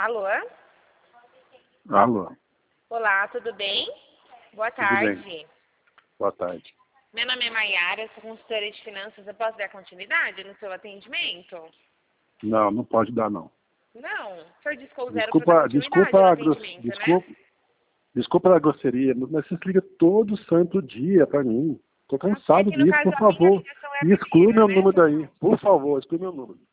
Alô? Alô. Olá, tudo bem? Boa Tudo tarde. bem. Boa tarde. Meu nome é Maiara, sou consultora de finanças. Eu posso dar continuidade no seu atendimento? Não, não pode dar, não. Não, o senhor discou zero para dar continuidade Desculpa, no atendimento, né? desculpa a grosseria, mas você liga todo santo dia pra mim. Tô cansado Aqui no disso, caso por a minha favor. ligação é a Me exclui primeira, meu né? número daí. Por favor, exclui meu número.